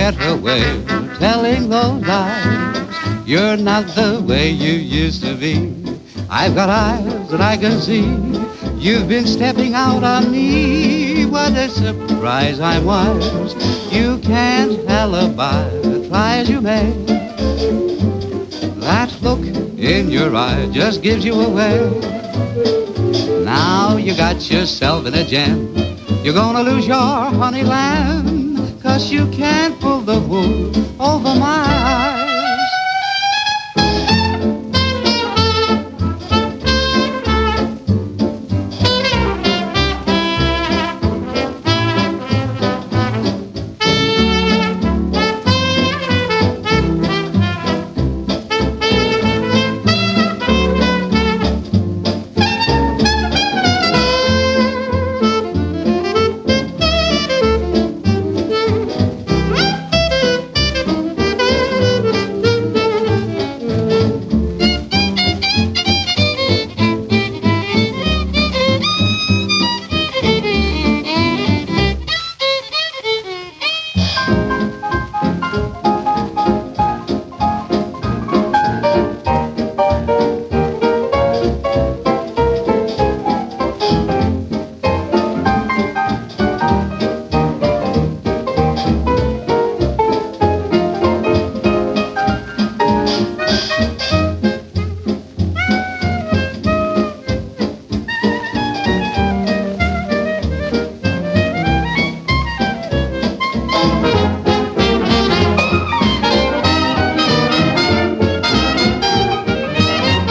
get away telling those lies. You're not the way you used to be. I've got eyes that I can see. You've been stepping out on me. What a surprise, I'm wise. You can't alibi, try as you may. That look in your eye just gives you away. Now you got yourself in a jam. You're gonna lose your honey lamb, 'cause you can't pull the wool over my eyes.